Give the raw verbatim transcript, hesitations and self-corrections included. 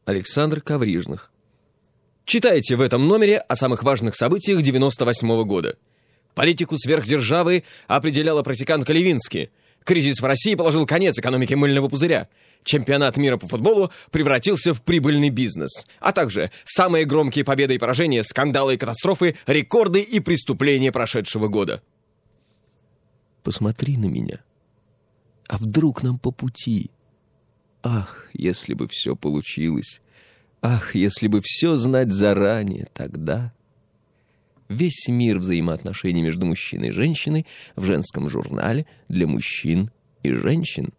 Александр Коврижных. Читайте в этом номере о самых важных событиях девяносто восьмого года. Политику сверхдержавы определяла практикантка Левински. Кризис в России положил конец экономике мыльного пузыря. Чемпионат мира по футболу превратился в прибыльный бизнес. А также самые громкие победы и поражения, скандалы и катастрофы, рекорды и преступления прошедшего года. Посмотри на меня. А вдруг нам по пути? Ах, если бы все получилось. Ах, если бы все знать заранее, тогда... Весь мир взаимоотношений между мужчиной и женщиной в женском журнале для мужчин и женщин.